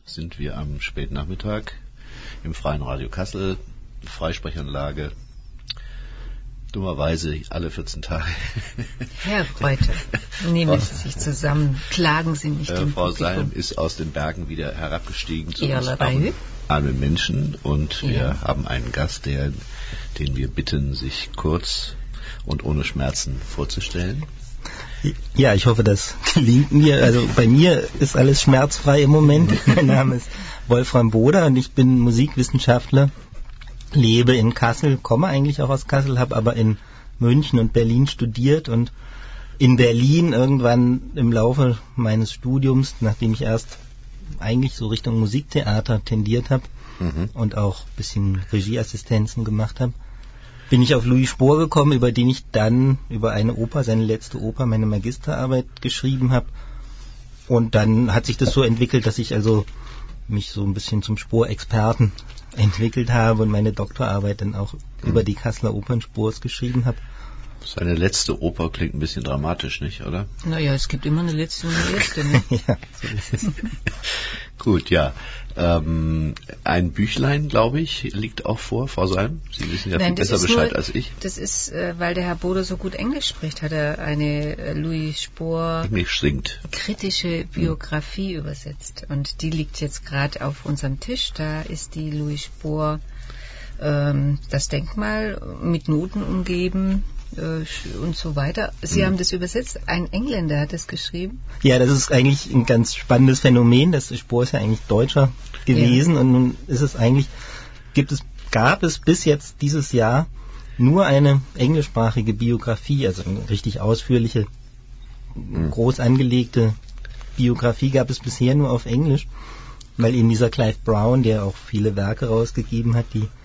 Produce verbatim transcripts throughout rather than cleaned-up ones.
sind wir am Spätnachmittag im Freien Radio Kassel, Freisprechanlage, dummerweise alle vierzehn Tage. Herr Reuter, nehmen Sie sich zusammen, klagen Sie nicht. Äh, Frau Salm ist aus den Bergen wieder herabgestiegen zu uns armen, armen Menschen und wir ja. haben einen Gast, der, den wir bitten, sich kurz und ohne Schmerzen vorzustellen. Ja, ich hoffe, das gelingt mir. Also bei mir ist alles schmerzfrei im Moment. Mein Name ist Wolfram Boder und ich bin Musikwissenschaftler, lebe in Kassel, komme eigentlich auch aus Kassel, habe aber in München und Berlin studiert und in Berlin irgendwann im Laufe meines Studiums, nachdem ich erst eigentlich so Richtung Musiktheater tendiert habe mhm. und auch ein bisschen Regieassistenzen gemacht habe, bin ich auf Louis Spohr gekommen, über den ich dann über eine Oper, seine letzte Oper, meine Magisterarbeit geschrieben habe. Und dann hat sich das so entwickelt, dass ich also mich so ein bisschen zum Spohr-Experten entwickelt habe und meine Doktorarbeit dann auch mhm. über die Kasseler Opernspurs geschrieben habe. Seine letzte Oper klingt ein bisschen dramatisch, nicht, oder? Naja, es gibt immer eine letzte und eine erste, ne? Ja, so ist es. Gut, ja. Ähm, ein Büchlein, glaube ich, liegt auch vor, Frau Salm. Sie wissen ja Nein, viel besser Bescheid nur, als ich. Das ist, äh, weil der Herr Boder so gut Englisch spricht, hat er eine äh, Louis Spohr Englisch singt. kritische Biografie hm. übersetzt. Und die liegt jetzt gerade auf unserem Tisch. Da ist die Louis Spohr, ähm, das Denkmal, mit Noten umgeben und so weiter. Sie mhm. haben das übersetzt. Ein Engländer hat das geschrieben. Ja, das ist eigentlich ein ganz spannendes Phänomen. Das Spohr ist ja eigentlich Deutscher gewesen ja. und nun ist es eigentlich, gibt es, gab es bis jetzt dieses Jahr nur eine englischsprachige Biografie, also eine richtig ausführliche, mhm. groß angelegte Biografie gab es bisher nur auf Englisch, weil eben dieser Clive Brown, der auch viele Werke rausgegeben hat, die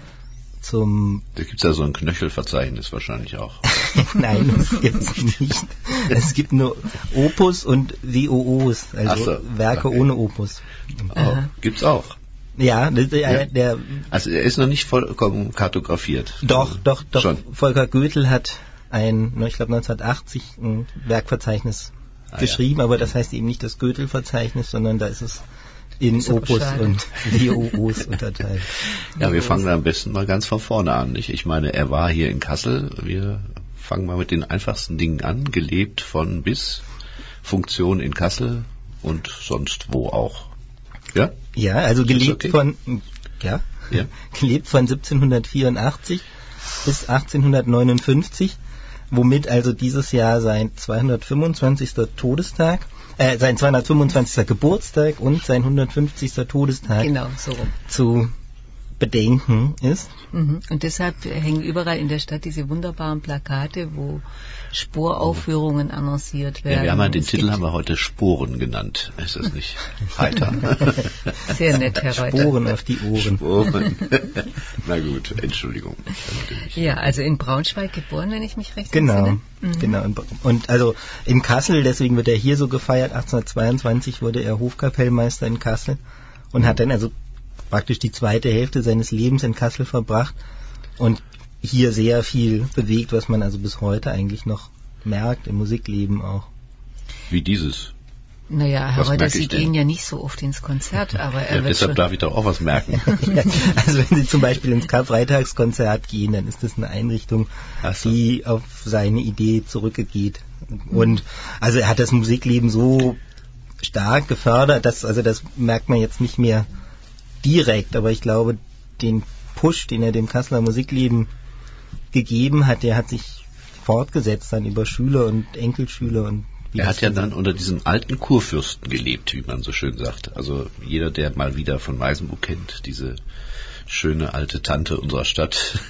zum... Da gibt es ja so ein Knöchelverzeichnis wahrscheinlich auch. Nein, das gibt es nicht. Es gibt nur Opus und V O Os, also so, Werke okay. ohne Opus. Oh, gibt's auch? Ja, der, ja, der... Also er ist noch nicht vollkommen kartografiert. Doch, doch, doch. Schon. Volker Goethel hat ein, ich glaube neunzehnhundertachtzig, ein Werkverzeichnis ah, geschrieben, ja. aber das heißt eben nicht das Goethel-Verzeichnis, sondern da ist es in Opus schade. und V O Os unterteilt. Ja, wir fangen da am besten mal ganz von vorne an. Nicht? Ich meine, er war hier in Kassel. Wir fangen mal mit den einfachsten Dingen an. Gelebt von bis, Funktion in Kassel und sonst wo auch. Ja? Ja, also gelebt okay? von, ja, ja, gelebt von siebzehnhundertvierundachtzig bis achtzehnhundertneunundfünfzig, womit also dieses Jahr sein zweihundertfünfundzwanzigster Todestag Äh, sein zweihundertfünfundzwanzigster Geburtstag und sein hundertfünfzigster Todestag genau, so rum. zu bedenken ist. Mhm. Und deshalb hängen überall in der Stadt diese wunderbaren Plakate, wo Sporaufführungen annonciert werden. Ja, wir haben halt den es Titel haben wir heute Sporen genannt. Ist das nicht heiter? Sehr nett, Herr Reuter. Sporen auf die Ohren. Sporen. Na gut, Entschuldigung. Ja, also in Braunschweig geboren, wenn ich mich recht genau, entsinne. Mhm. Genau. Und also in Kassel, deswegen wird er hier so gefeiert. achtzehnhundertzweiundzwanzig wurde er Hofkapellmeister in Kassel und hat dann also praktisch die zweite Hälfte seines Lebens in Kassel verbracht und hier sehr viel bewegt, was man also bis heute eigentlich noch merkt, im Musikleben auch. Wie dieses? Naja, Herr Reuter, Sie gehen ja nicht so oft ins Konzert, aber er ja, wird deshalb schon darf ich doch auch was merken. Ja, also wenn Sie zum Beispiel ins Karfreitagskonzert gehen, dann ist das eine Einrichtung, so. die auf seine Idee zurückgeht. Und also er hat das Musikleben so stark gefördert, dass also das merkt man jetzt nicht mehr direkt, aber ich glaube, den Push, den er dem Kasseler Musikleben gegeben hat, der hat sich fortgesetzt dann über Schüler und Enkelschüler und er hat ja dann unter diesem alten Kurfürsten gelebt, wie man so schön sagt. Also jeder, der mal wieder von Meisenburg kennt, diese schöne alte Tante unserer Stadt.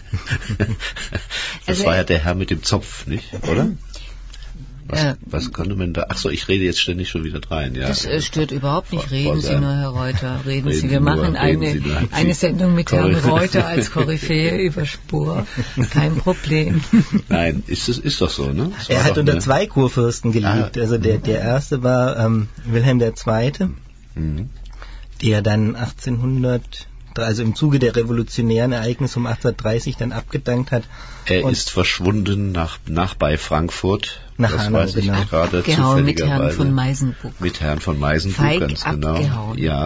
Das also war ja der Herr mit dem Zopf, nicht? Oder? Was, äh, was konnte man da? Achso, ich rede jetzt ständig schon wieder rein. Ja. Das äh, stört überhaupt nicht. Reden Vor, Sie nur, Herr Reuter. Reden, reden Sie. Wir Sie machen nur, eine, Sie nur, eine Sendung mit Herrn Reuter als Koryphäe über Spohr. Kein Problem. Nein, ist es ist doch so, ne? Das er hat unter eine... zwei Kurfürsten gelebt. Ah, also der, der erste war ähm, Wilhelm der Zweite, mhm. der dann achtzehnhundert, also im Zuge der revolutionären Ereignisse um achtzehnhundertdreißig dann abgedankt hat. Er ist verschwunden nach, nach bei Frankfurt. Nach das Hanau, weiß ich genau. gerade Abgehauen mit Herrn zufälligerweise. von Meisenburg. Mit Herrn von Meisenburg, Feig ganz genau. abgehauen. Ja,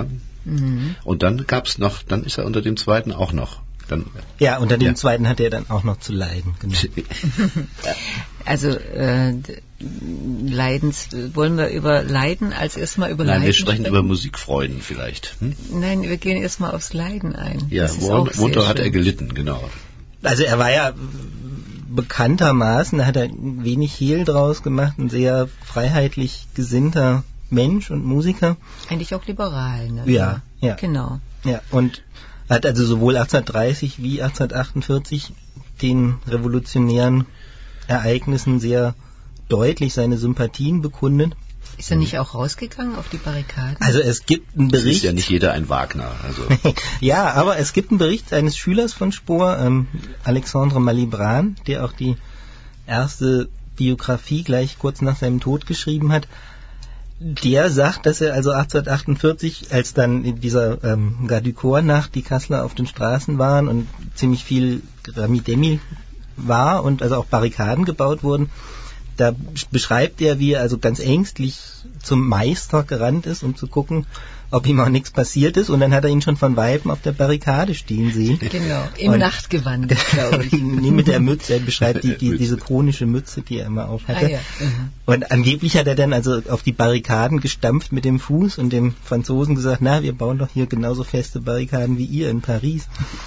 Mhm. Und dann gab's noch, dann ist er unter dem zweiten auch noch. Dann, ja, unter dem ja. zweiten hat er dann auch noch zu leiden. Genau. Also äh, Leidens, wollen wir über Leiden als erstmal über Nein, Leiden wir sprechen sprechen? über Musikfreuden vielleicht. Hm? Nein, wir gehen erstmal aufs Leiden ein. Ja, worunter hat er gelitten, genau. Also er war ja bekanntermaßen, da hat er wenig Hehl draus gemacht, ein sehr freiheitlich gesinnter Mensch und Musiker. Eigentlich auch liberal, ne? Ja, ja. Genau. Ja, und hat also sowohl achtzehnhundertdreißig wie achtzehnhundertachtundvierzig den revolutionären Ereignissen sehr deutlich seine Sympathien bekundet. Ist er nicht auch rausgegangen auf die Barrikaden? Also es gibt einen Bericht... Es ist ja nicht jeder ein Wagner. Also. Ja, aber es gibt einen Bericht eines Schülers von Spohr, ähm, Alexandre Malibran, der auch die erste Biografie gleich kurz nach seinem Tod geschrieben hat. Der sagt, dass er also achtzehnhundertachtundvierzig, als dann in dieser ähm, Garde du Corps-Nacht die Kasseler auf den Straßen waren und ziemlich viel Rami-Demi war und also auch Barrikaden gebaut wurden, da beschreibt er, wie er also ganz ängstlich zum Meister gerannt ist, um zu gucken, ob ihm auch nichts passiert ist. Und dann hat er ihn schon von Weitem auf der Barrikade stehen sehen. Genau, im und Nachtgewand, glaube ich. Nee, mit der Mütze, er beschreibt die, die, diese chronische Mütze, die er immer auf hatte. Ah, ja. Mhm. Und angeblich hat er dann also auf die Barrikaden gestampft mit dem Fuß und dem Franzosen gesagt, na, wir bauen doch hier genauso feste Barrikaden wie ihr in Paris.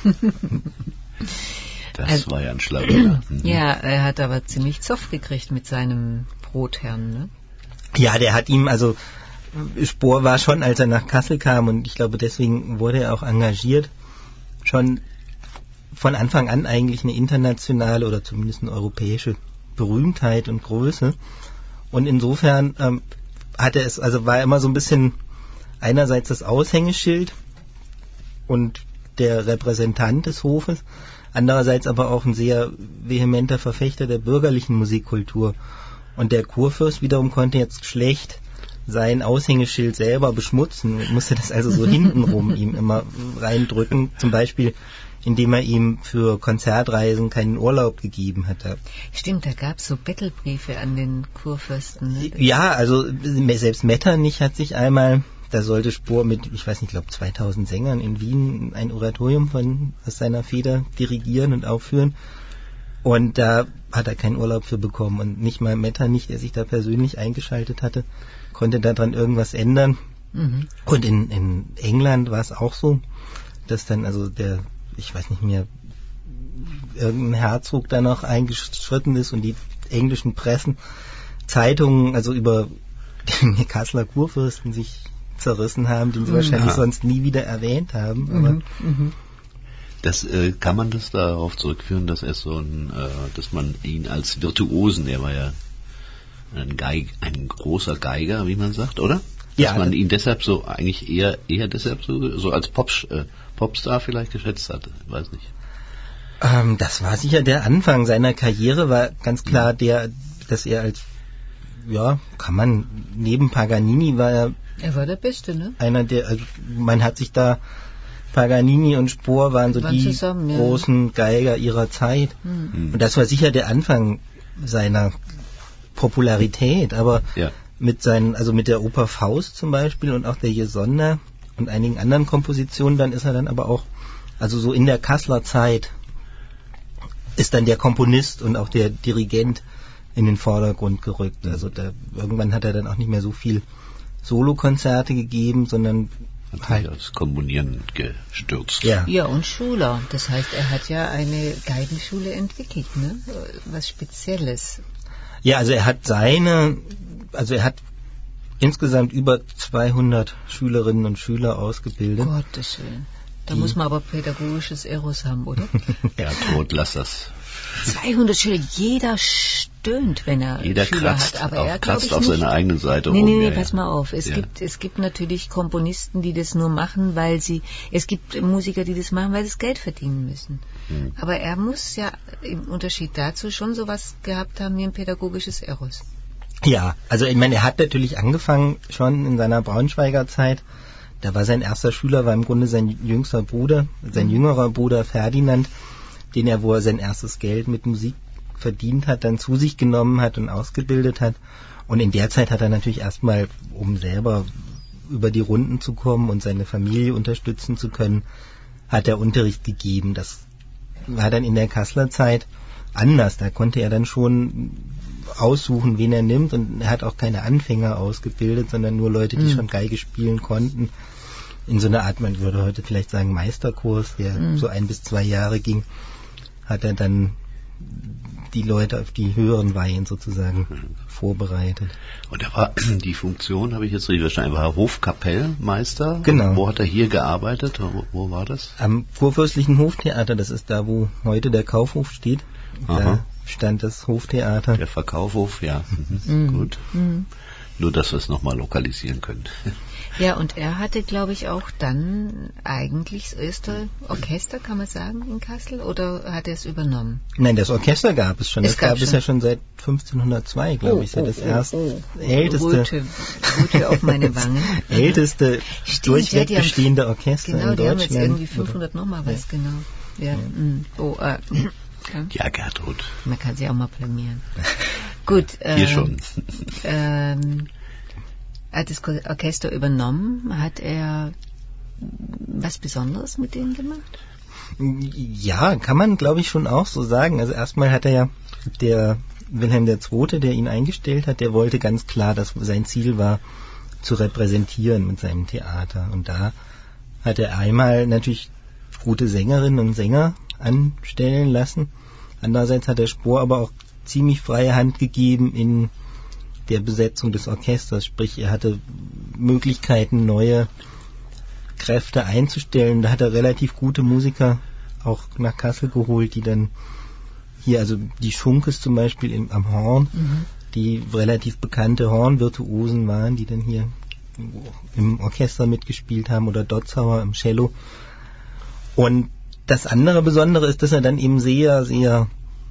Das also, war ja ein Schlawiner. Mhm. Ja, er hat aber ziemlich Zoff gekriegt mit seinem Brotherrn, ne? Ja, der hat ihm, also Spohr war schon, als er nach Kassel kam, und ich glaube, deswegen wurde er auch engagiert, schon von Anfang an eigentlich eine internationale oder zumindest eine europäische Berühmtheit und Größe. Und insofern ähm, hat er es, also war er immer so ein bisschen einerseits das Aushängeschild und der Repräsentant des Hofes, andererseits aber auch ein sehr vehementer Verfechter der bürgerlichen Musikkultur. Und der Kurfürst wiederum konnte jetzt schlecht sein Aushängeschild selber beschmutzen und musste das also so hintenrum ihm immer reindrücken, zum Beispiel indem er ihm für Konzertreisen keinen Urlaub gegeben hatte. Stimmt, da gab es so Bettelbriefe an den Kurfürsten. Ne? Ja, also selbst Metternich hat sich einmal, da sollte Spohr mit, ich weiß nicht, ich glaube zweitausend Sängern in Wien ein Oratorium von aus seiner Feder dirigieren und aufführen. Und da hat er keinen Urlaub für bekommen. Und nicht mal Metternich, der sich da persönlich eingeschaltet hatte, konnte daran irgendwas ändern. Mhm. Und in, in England war es auch so, dass dann also der, ich weiß nicht mehr, irgendein Herzog da noch eingeschritten ist und die englischen Pressen, Zeitungen, also über den Kasseler Kurfürsten sich zerrissen haben, den sie mhm. wahrscheinlich ja. sonst nie wieder erwähnt haben. Mhm. Aber mhm. Das, äh, kann man das darauf zurückführen, dass er so ein, äh, dass man ihn als Virtuosen, er war ja ein, Geig, ein großer Geiger, wie man sagt, oder? Dass ja, man ihn deshalb so, eigentlich eher, eher deshalb so, so als Pop, äh, Popstar vielleicht geschätzt hat, weiß nicht. Ähm, das war sicher der Anfang seiner Karriere, war ganz klar der, dass er als, ja, kann man, neben Paganini war er... Er war der Beste, ne? Einer der, also man hat sich da, Paganini und Spohr waren so waren die zusammen, ja. großen Geiger ihrer Zeit. Mhm. Und das war sicher der Anfang seiner Popularität, aber ja. mit seinen, also mit der Oper Faust zum Beispiel und auch der Jesonder und einigen anderen Kompositionen, dann ist er dann aber auch, also so in der Kasseler Zeit ist dann der Komponist und auch der Dirigent in den Vordergrund gerückt. Also da, irgendwann hat er dann auch nicht mehr so viel Solokonzerte gegeben, sondern hat halt das Komponieren gestürzt. Ja. ja, und Schüler. Das heißt, er hat ja eine Geigenschule entwickelt, ne? Was Spezielles. Ja, also er hat seine, also er hat insgesamt über zweihundert Schülerinnen und Schüler ausgebildet. Gottes Willen. Da Die muss man aber pädagogisches Eros haben, oder? Ja, tot, lass das. zweihundert Schüler, jeder stöhnt, wenn er jeder Schüler kratzt, hat. Aber auf, er kratzt auf seiner eigenen Seite nee, rum. Nee, nee, ja, pass ja. mal auf. Es, ja. gibt, es gibt natürlich Komponisten, die das nur machen, weil sie, es gibt Musiker, die das machen, weil sie das Geld verdienen müssen. Hm. Aber er muss ja im Unterschied dazu schon sowas gehabt haben wie ein pädagogisches Eros. Ja, also ich meine, er hat natürlich angefangen schon in seiner Braunschweiger Zeit. Da war sein erster Schüler, war im Grunde sein jüngster Bruder, sein mhm. jüngerer Bruder Ferdinand, den er, wo er sein erstes Geld mit Musik verdient hat, dann zu sich genommen hat und ausgebildet hat. Und in der Zeit hat er natürlich erstmal, um selber über die Runden zu kommen und seine Familie unterstützen zu können, hat er Unterricht gegeben. Das war dann in der Kasseler Zeit anders. Da konnte er dann schon aussuchen, wen er nimmt, und er hat auch keine Anfänger ausgebildet, sondern nur Leute, die mhm. schon Geige spielen konnten. In so einer Art, man würde heute vielleicht sagen, Meisterkurs, der mhm. so ein bis zwei Jahre ging, hat er dann die Leute auf die höheren Weihen sozusagen mhm. vorbereitet. Und er war, die Funktion, habe ich jetzt richtig verstanden, war Hofkapellmeister? Genau. Wo hat er hier gearbeitet? Wo, wo war das? Am Kurfürstlichen Hoftheater, das ist da, wo heute der Kaufhof steht. Aha. Da stand das Hoftheater. Der Verkaufhof, ja. Mhm. Mhm. Gut. Mhm. Nur, dass wir es nochmal lokalisieren können. Ja, und er hatte, glaube ich, auch dann eigentlich das erste Orchester, kann man sagen, in Kassel, oder hat er es übernommen? Nein, das Orchester gab es schon. Es das gab gab es schon. ja schon seit fünfzehnhundertzwei, glaube oh, ich. Ja, das oh, erste, oh, oh. älteste, Röte, Röte auf meine Wangen. älteste Stimmt, durchweg ja, bestehende haben, Orchester genau, in Deutschland. Genau, die haben jetzt irgendwie fünfhundert nochmal was, ja. genau. Ja, ja. Mm. Oh, äh, ja. ja, Gertrud. Man kann sie auch mal blamieren. Gut. Hier ähm, schon. ähm, er hat das Orchester übernommen. Hat er was Besonderes mit denen gemacht? Ja, kann man, glaube ich, schon auch so sagen. Also erstmal hat er ja, der Wilhelm der Zweite, der ihn eingestellt hat, der wollte ganz klar, dass sein Ziel war, zu repräsentieren mit seinem Theater. Und da hat er einmal natürlich gute Sängerinnen und Sänger anstellen lassen. Andererseits hat der Spohr aber auch ziemlich freie Hand gegeben in der Besetzung des Orchesters. Sprich, er hatte Möglichkeiten, neue Kräfte einzustellen. Da hat er relativ gute Musiker auch nach Kassel geholt, die dann hier, also die Schunkes zum Beispiel im, am Horn, mhm. die relativ bekannte Hornvirtuosen waren, die dann hier im Orchester mitgespielt haben, oder Dotzauer im Cello. Und das andere Besondere ist, dass er dann eben sehr, sehr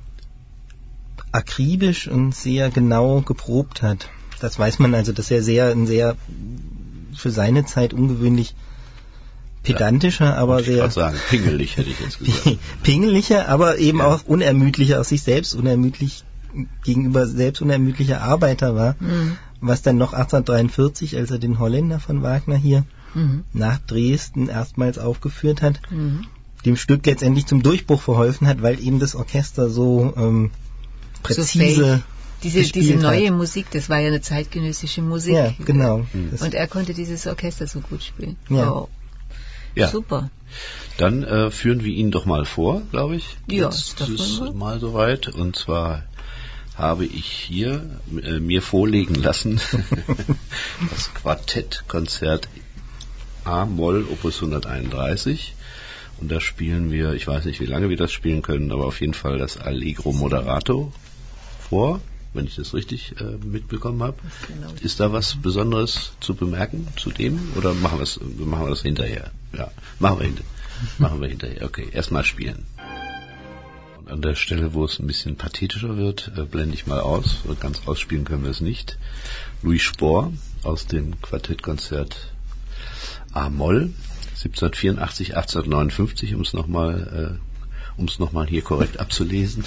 akribisch und sehr genau geprobt hat. Das weiß man also, dass er sehr, ein sehr für seine Zeit ungewöhnlich pedantischer, ja, aber ich sehr... Ich sagen, pingelig hätte ich jetzt gesagt. Pingeliger, aber eben ja. auch unermüdlicher, auch sich selbst unermüdlich, gegenüber selbst unermüdlicher Arbeiter war, mhm. was dann noch achtzehnhundertdreiundvierzig, als er den Holländer von Wagner hier mhm. nach Dresden erstmals aufgeführt hat, mhm. dem Stück letztendlich zum Durchbruch verholfen hat, weil eben das Orchester so ähm, präzise... So diese, diese neue hat. Musik, das war ja eine zeitgenössische Musik. Ja, genau. Mhm. Und er konnte dieses Orchester so gut spielen. Ja. Oh. Ja. Super. Dann äh, führen wir ihn doch mal vor, glaube ich. Ja, Jetzt ist es mal soweit. Und zwar habe ich hier äh, mir vorlegen lassen das Quartettkonzert A-Moll Opus hunderteinunddreißig. Und da spielen wir, ich weiß nicht, wie lange wir das spielen können, aber auf jeden Fall das Allegro Moderato vor, wenn ich das richtig äh, mitbekommen habe. Genau. Ist da was Besonderes zu bemerken zu dem? Oder machen, machen wir das hinterher? Ja, machen wir, hinter, machen wir hinterher. Okay, erstmal spielen. Und an der Stelle, wo es ein bisschen pathetischer wird, äh, blende ich mal aus. Ganz ausspielen können wir es nicht. Louis Spohr aus dem Quartettkonzert A-Moll, siebzehnhundertvierundachtzig, achtzehnhundertneunundfünfzig, um es nochmal... Äh, um es nochmal hier korrekt abzulesen.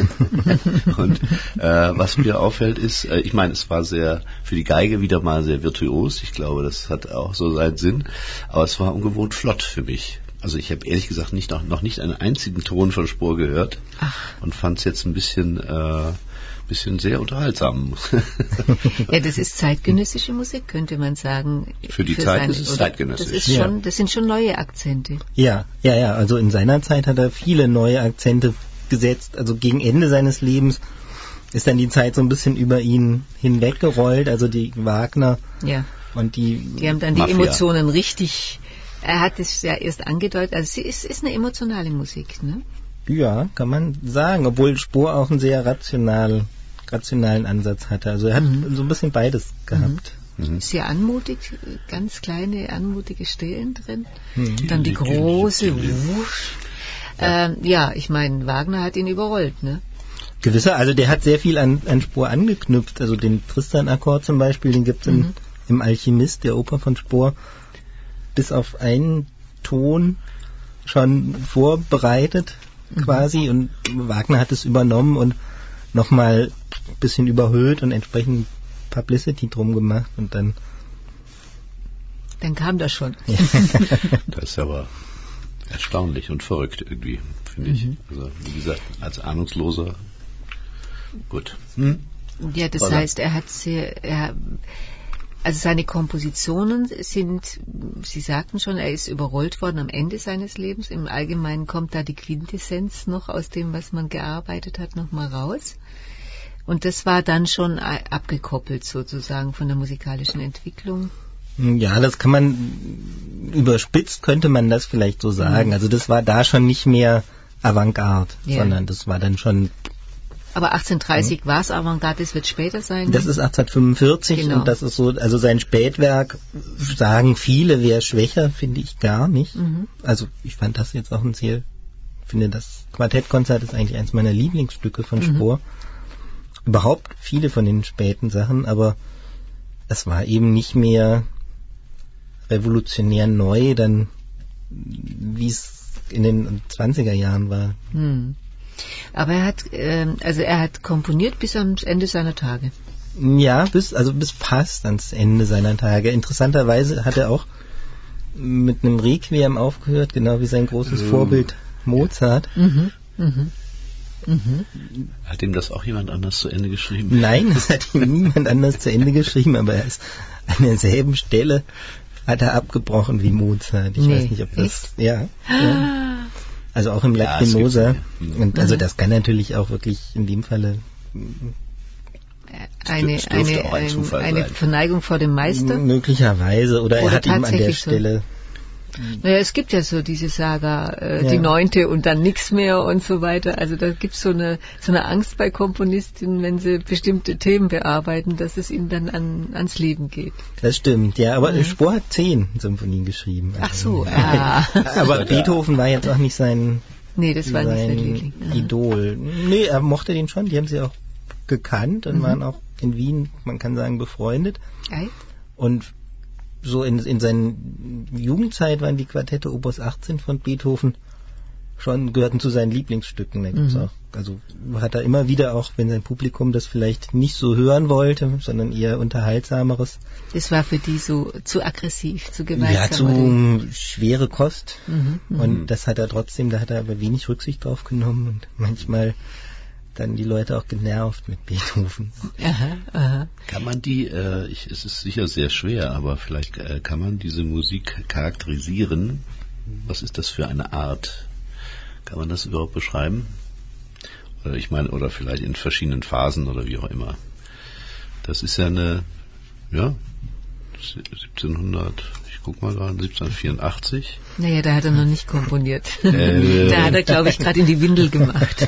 Und äh, was mir auffällt ist, äh, ich meine, es war sehr, für die Geige wieder mal sehr virtuos, ich glaube, das hat auch so seinen Sinn, aber es war ungewohnt flott für mich. Also ich habe ehrlich gesagt nicht noch, noch nicht einen einzigen Ton von Spohr gehört. Ach. Und fand es jetzt ein bisschen, äh, bisschen sehr unterhaltsam. Ja, das ist zeitgenössische Musik, könnte man sagen. Für die für Zeit sein, ist es zeitgenössisch. Das, ist ja. schon, das sind schon neue Akzente. Ja, ja, ja. Also in seiner Zeit hat er viele neue Akzente gesetzt. Also gegen Ende seines Lebens ist dann die Zeit so ein bisschen über ihn hinweggerollt. Also die Wagner ja. und die Die haben dann Mafia. Die Emotionen richtig... Er hat es ja erst angedeutet. Also sie ist, ist eine emotionale Musik, ne? Ja, kann man sagen. Obwohl Spohr auch einen sehr rational... rationalen Ansatz hatte. Also er hat mhm. so ein bisschen beides gehabt. Mhm. Sehr anmutig, ganz kleine, anmutige Stellen drin. Mhm. Dann die große Wusch. Ja, ähm, ja ich meine, Wagner hat ihn überrollt, ne? Gewisser, also der hat sehr viel an, an Spohr angeknüpft. Also den Tristan-Akkord zum Beispiel, den gibt es mhm. im Alchemist, der Oper von Spohr, bis auf einen Ton schon vorbereitet mhm. quasi. Und Wagner hat es übernommen und nochmal ein bisschen überhöht und entsprechend Publicity drum gemacht und dann Dann kam das schon. Das ist aber erstaunlich und verrückt irgendwie, finde ich. Mhm. Also wie gesagt, als Ahnungsloser, gut. Hm? Ja, das Oder? heißt, er hat sehr, er, also seine Kompositionen sind, Sie sagten schon, er ist überrollt worden am Ende seines Lebens. Im Allgemeinen kommt da die Quintessenz noch aus dem, was man gearbeitet hat, noch mal raus. Und das war dann schon abgekoppelt sozusagen von der musikalischen Entwicklung. Ja, das kann man, überspitzt könnte man das vielleicht so sagen. Mhm. Also das war da schon nicht mehr Avantgarde, ja. sondern das war dann schon... Aber achtzehnhundertdreißig mhm. war es Avantgarde, das wird später sein? Das ist achtzehnhundertfünfundvierzig genau. Und das ist so, also sein Spätwerk, sagen viele, wäre schwächer, finde ich gar nicht. Mhm. Also ich fand das jetzt auch ein sehr, ich finde das Quartettkonzert ist eigentlich eines meiner Lieblingsstücke von mhm. Spohr. Überhaupt viele von den späten Sachen, aber es war eben nicht mehr revolutionär neu, dann wie es in den zwanziger Jahren war. Hm. Aber er hat, äh, also er hat komponiert bis am Ende seiner Tage. Ja, bis also bis fast ans Ende seiner Tage. Interessanterweise hat er auch mit einem Requiem aufgehört, genau wie sein großes ähm. Vorbild Mozart. Mhm. Mhm. Mhm. Hat ihm das auch jemand anders zu Ende geschrieben? Nein, das hat ihm niemand anders zu Ende geschrieben, aber er ist an derselben Stelle hat er abgebrochen wie Mozart. Ich nee, weiß nicht, ob das... Echt? Ja, ja. Also auch im Lacrimosa. Ja, und also das kann natürlich auch wirklich in dem Falle... Eine, eine, ein ein, eine Verneigung vor dem Meister? Möglicherweise. Oder, oder er hat ihm an der Stelle... So. Naja, es gibt ja so diese Saga, äh, ja. die Neunte und dann nichts mehr und so weiter. Also da gibt es so eine, so eine Angst bei Komponistinnen, wenn sie bestimmte Themen bearbeiten, dass es ihnen dann an, ans Leben geht. Das stimmt, ja. Aber mhm. Spohr hat zehn Symphonien geschrieben. Ach so, ja. Aber Beethoven war jetzt auch nicht sein, nee, das war sein nicht sein Liebling. Idol. Nee, er mochte den schon. Die haben sie auch gekannt und mhm. waren auch in Wien, man kann sagen, befreundet. Echt? Und so in, in seiner Jugendzeit waren die Quartette Opus achtzehn von Beethoven schon, gehörten zu seinen Lieblingsstücken. Da gibt's mhm. auch, also hat er immer wieder auch, wenn sein Publikum das vielleicht nicht so hören wollte, sondern eher unterhaltsameres. Das war für die so zu aggressiv, zu gewaltsam. Ja, zu oder? Schwere Kost. Mhm, und das hat er trotzdem, da hat er aber wenig Rücksicht drauf genommen und manchmal dann die Leute auch genervt mit Beethoven. Aha, aha. Kann man die, äh, ich, es ist sicher sehr schwer, aber vielleicht äh, kann man diese Musik charakterisieren. Was ist das für eine Art? Kann man das überhaupt beschreiben? Oder ich meine, oder vielleicht in verschiedenen Phasen oder wie auch immer. Das ist ja eine, ja, siebzehnhundert, ich guck mal gerade, siebzehnhundertvierundachtzig. Naja, da hat er noch nicht komponiert. Äh, da hat er, glaube ich, gerade in die Windel gemacht.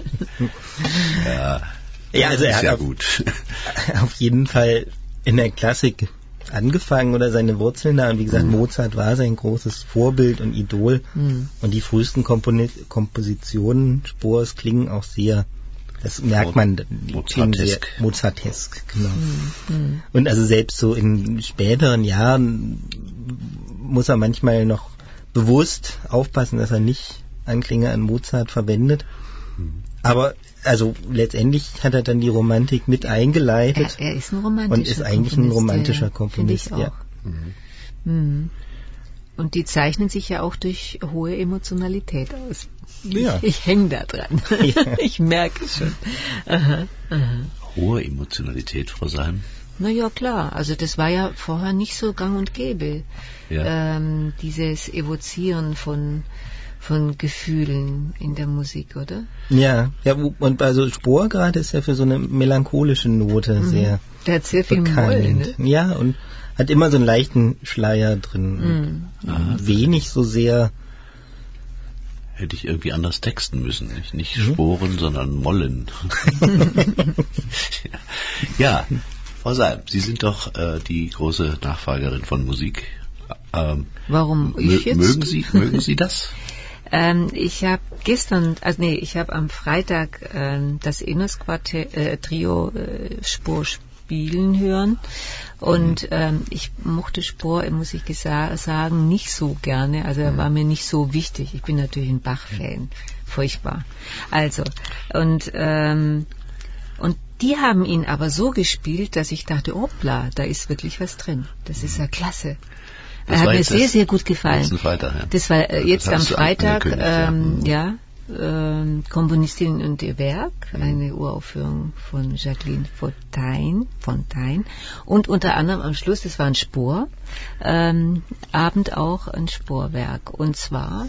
ja, ja, also er hat ja auf, gut. auf jeden Fall in der Klassik angefangen oder seine Wurzeln da. Und wie gesagt, mhm. Mozart war sein großes Vorbild und Idol. Mhm. Und die frühesten Komponi- Kompositionen Spohrs klingen auch sehr, das merkt man, die Mozartesk. Sehr Mozartesk, genau. Mhm. Und also selbst so in späteren Jahren muss er manchmal noch bewusst aufpassen, dass er nicht Anklänge an Mozart verwendet. Mhm. Aber also letztendlich hat er dann die Romantik mit eingeleitet. Er, er ist ein romantischer und ist eigentlich Komponist, ein romantischer Komponist. Finde ich auch. Ja. Mhm. Mhm. Und die zeichnen sich ja auch durch hohe Emotionalität aus. Ja. Ich, ich hänge da dran. Ja. Ich merke es schon. Aha, aha. Hohe Emotionalität, Frau Salm? Na ja, klar. Also das war ja vorher nicht so gang und gäbe. Ja. Ähm, dieses Evozieren von von Gefühlen in der Musik, oder? Ja, ja, und also Spohr gerade ist ja für so eine melancholische Note mhm. sehr Der hat sehr viel Moll, ne? Ja, und hat immer so einen leichten Schleier drin. Mhm. Ah, wenig so sehr... Hätte ich irgendwie anders texten müssen. Nicht, nicht mhm. Sporen, sondern Mollen. Ja, Frau Salm, Sie sind doch äh, die große Nachfragerin von Musik. Ähm, Warum ich mö- jetzt? Mögen Sie, mögen Sie das? Ähm, ich habe gestern, also nee, ich habe am Freitag ähm, das Enos-Quartett, äh, Trio äh, Spohr spielen hören und mhm. ähm, ich mochte Spohr, muss ich gesa- sagen, nicht so gerne, also er mhm. war mir nicht so wichtig. Ich bin natürlich ein Bach-Fan, furchtbar. Also, und ähm, und die haben ihn aber so gespielt, dass ich dachte, hoppla, da ist wirklich was drin. Das ist ja klasse. Er hat mir sehr, sehr gut gefallen. Letzten Freitag, ja. Das war äh, jetzt das am Freitag, ähm, ja, äh, Komponistin und ihr Werk, eine Uraufführung von Jacqueline Fontaine, Fontaine und unter anderem am Schluss, das war ein Spor, ähm, Abend auch ein Sporwerk und zwar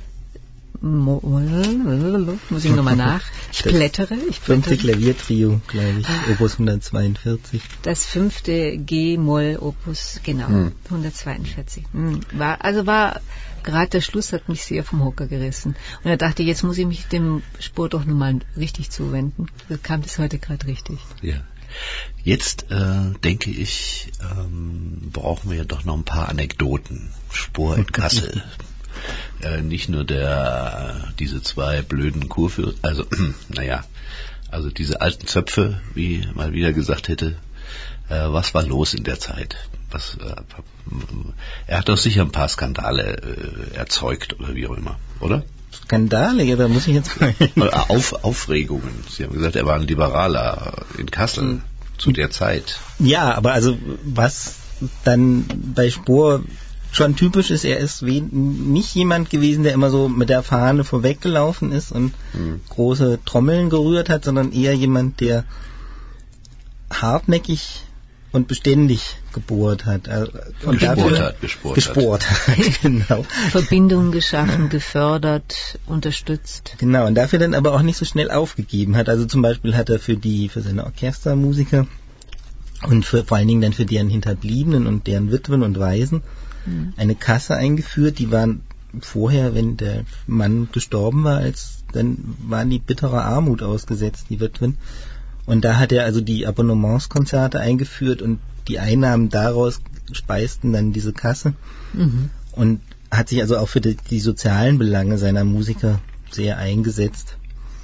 muss ich nochmal nach. Ich blättere. Ich fünfte Klaviertrio, glaube ich, Opus hundertzweiundvierzig. Das fünfte G-Moll Opus, genau, hm. hundertzweiundvierzig. Hm. War, also war, gerade der Schluss hat mich sehr vom Hocker gerissen. Und da dachte ich, jetzt muss ich mich dem Sport doch nochmal richtig zuwenden. Da kam das heute gerade richtig. Ja. Jetzt äh, denke ich, ähm, brauchen wir ja doch noch ein paar Anekdoten. Spor in Kassel. Äh, nicht nur der, diese zwei blöden Kurfürsten, also, naja, also diese alten Zöpfe, wie mal wieder gesagt hätte, äh, was war los in der Zeit? Was, äh, er hat doch sicher ein paar Skandale äh, erzeugt oder wie auch immer, oder? Skandale, ja, da muss ich jetzt mal... Auf, Aufregungen. Sie haben gesagt, er war ein Liberaler in Kassel zu der Zeit. Ja, aber also, was dann bei Spohr schon typisch ist, er ist nicht jemand gewesen, der immer so mit der Fahne vorweggelaufen ist und mhm. große Trommeln gerührt hat, sondern eher jemand, der hartnäckig und beständig gebohrt hat. Und gesport dafür hat, gesport, gesport hat. hat. Genau. Verbindungen geschaffen, gefördert, unterstützt. Genau, und dafür dann aber auch nicht so schnell aufgegeben hat. Also zum Beispiel hat er für die, für seine Orchestermusiker und für, vor allen Dingen dann für deren Hinterbliebenen und deren Witwen und Waisen eine Kasse eingeführt, die waren vorher, wenn der Mann gestorben war, als dann waren die bitterer Armut ausgesetzt, die Witwen. Und da hat er also die Abonnementskonzerte eingeführt und die Einnahmen daraus speisten dann diese Kasse. Mhm. Und hat sich also auch für die, die sozialen Belange seiner Musiker sehr eingesetzt.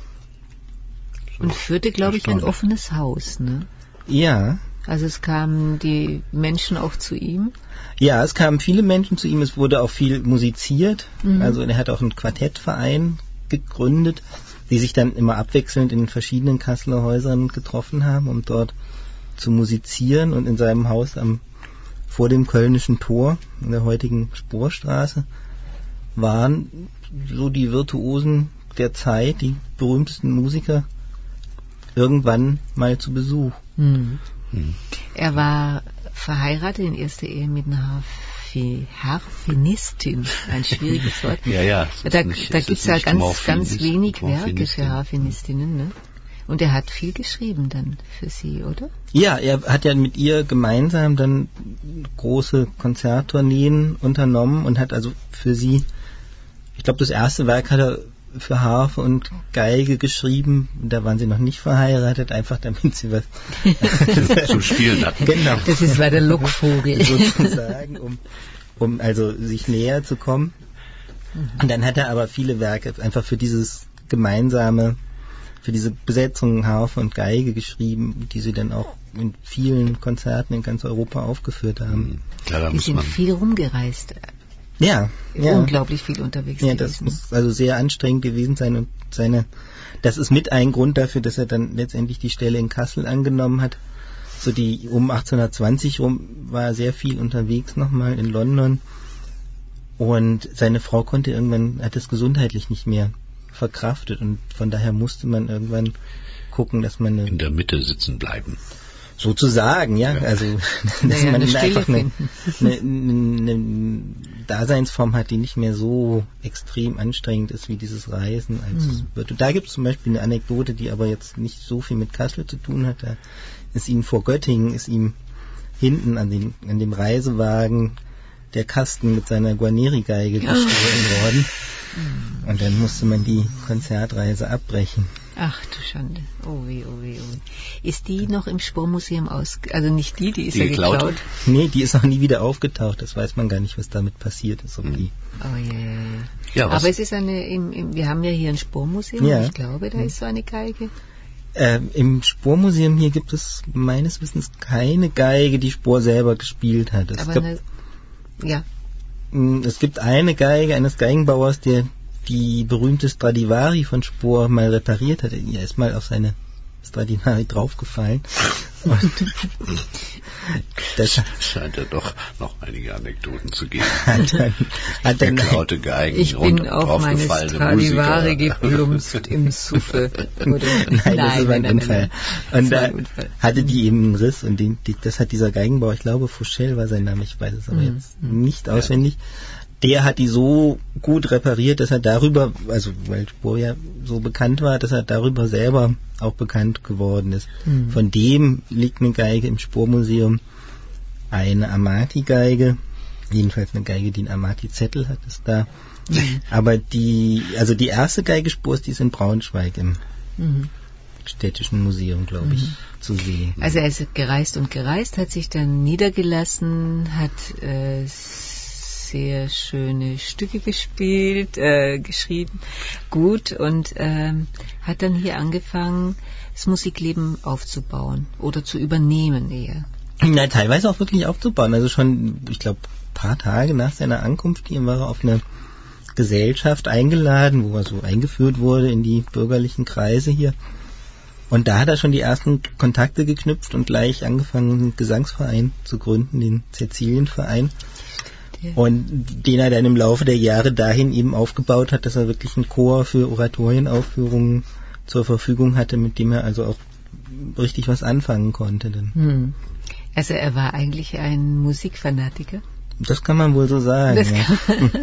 Und führte, glaube ich, ein offenes Haus, ne? Ja. Also es kamen die Menschen auch zu ihm? Ja, es kamen viele Menschen zu ihm, es wurde auch viel musiziert. Mhm. Also er hat auch einen Quartettverein gegründet, die sich dann immer abwechselnd in verschiedenen Kasseler Häusern getroffen haben, um dort zu musizieren. Und in seinem Haus am, vor dem Kölnischen Tor, in der heutigen Sporstraße, waren so die Virtuosen der Zeit, die berühmtesten Musiker, irgendwann mal zu Besuch. Mhm. Mhm. Er war verheiratet in erster Ehe mit einer Harfe, Harfenistin, ein schwieriges Wort. Ja, ja. Da, da gibt es ja ganz, ganz wenig Werke für Harfenistinnen, ne? Und er hat viel geschrieben dann für sie, oder? Ja, er hat ja mit ihr gemeinsam dann große Konzerttourneen unternommen und hat also für sie, ich glaube, das erste Werk hat er für Harfe und Geige geschrieben. Da waren sie noch nicht verheiratet, einfach damit sie was zum Spielen hatten. Genau. Das ist bei der Lockvogel. Sozusagen, um, um also sich näher zu kommen. Und dann hat er aber viele Werke einfach für dieses gemeinsame, für diese Besetzung Harfe und Geige geschrieben, die sie dann auch in vielen Konzerten in ganz Europa aufgeführt haben. Klar, da die muss sind man viel rumgereist. Ja, ja, unglaublich viel unterwegs. Ja, das muss also sehr anstrengend gewesen sein und seine, das ist mit ein Grund dafür, dass er dann letztendlich die Stelle in Kassel angenommen hat. So die um achtzehnhundertzwanzig rum war er sehr viel unterwegs nochmal in London und seine Frau konnte irgendwann, hat es gesundheitlich nicht mehr verkraftet und von daher musste man irgendwann gucken, dass man eine, in der Mitte sitzen bleiben. Sozusagen, ja, ja. Also dass naja, man eine einfach eine, eine, eine, eine Daseinsform hat, die nicht mehr so extrem anstrengend ist wie dieses Reisen. Als mhm. wird. Da gibt es zum Beispiel eine Anekdote, die aber jetzt nicht so viel mit Kassel zu tun hat. Da ist ihm vor Göttingen, ist ihm hinten an, den, an dem Reisewagen der Kasten mit seiner Guarneri-Geige gestohlen oh. worden. Und dann musste man die Konzertreise abbrechen. Ach du Schande. Oh weh, oh weh, oh weh. Ist die noch im Spormuseum aus... Also nicht die, die ist die ja geklaut? geklaut? Nee, die ist auch nie wieder aufgetaucht. Das weiß man gar nicht, was damit passiert ist. Ob mhm. die oh ja, ja, ja. ja Aber es ist eine... Im, im, wir haben ja hier ein Spormuseum. Ja. Ich glaube, da mhm. ist so eine Geige. Äh, Im Spormuseum hier gibt es meines Wissens keine Geige, die Spohr selber gespielt hat. Es Aber gab, eine... Ja. Es gibt eine Geige eines Geigenbauers, der die berühmte Stradivari von Spohr mal repariert hat. Er ist mal auf seine Stradivari draufgefallen. Und das scheint ja doch noch einige Anekdoten zu geben. Hat dann, hat dann geklaute Geigen, ich bin auf meine Stradivari geplumpst im Suffe. Oder? Nein, nein, das war ein nein, Unfall. Nein, nein. Und da hatte die eben einen Riss und den, die, das hat dieser Geigenbauer, ich glaube Fouchel war sein Name, ich weiß es aber mhm. jetzt nicht auswendig. Der hat die so gut repariert, dass er darüber, also weil Spohr ja so bekannt war, dass er darüber selber auch bekannt geworden ist. Mhm. Von dem liegt eine Geige im Spohr-Museum, eine Amati-Geige, jedenfalls eine Geige, die einen Amati-Zettel hat, ist da. Mhm. Aber die, also die erste Geige Spohrs, die ist in Braunschweig im mhm. Städtischen Museum, glaube ich, mhm. zu sehen. Also er ist gereist und gereist, hat sich dann niedergelassen, hat äh, sehr schöne Stücke gespielt, äh, geschrieben, gut, und ähm, hat dann hier angefangen, das Musikleben aufzubauen oder zu übernehmen eher. Na, teilweise auch wirklich aufzubauen. Also schon, ich glaube, ein paar Tage nach seiner Ankunft hier war er auf eine Gesellschaft eingeladen, wo er so eingeführt wurde in die bürgerlichen Kreise hier. Und da hat er schon die ersten Kontakte geknüpft und gleich angefangen, einen Gesangsverein zu gründen, den Cäcilienverein. Und den er dann im Laufe der Jahre dahin eben aufgebaut hat, dass er wirklich einen Chor für Oratorienaufführungen zur Verfügung hatte, mit dem er also auch richtig was anfangen konnte. Dann. Hm. Also er war eigentlich ein Musikfanatiker? Das kann man wohl so sagen. Das ja.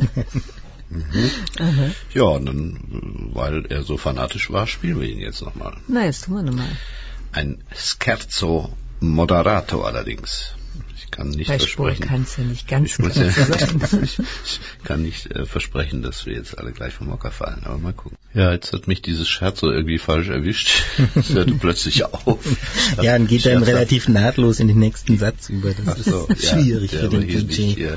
mhm. Ja, und dann, weil er so fanatisch war, spielen wir ihn jetzt nochmal. Na, jetzt tun wir nochmal. Ein Scherzo moderato allerdings. Ich kann nicht Bei versprechen. Spohr kannst du nicht ganz ich, muss ja, ich, ich kann nicht äh, versprechen, dass wir jetzt alle gleich vom Hocker fallen, aber mal gucken. Ja, jetzt hat mich dieses Scherzo irgendwie falsch erwischt. Es hörte plötzlich auf. Ja, dann geht dann relativ nahtlos in den nächsten Satz über. Das so, ist ja, schwierig für den D J. Hier,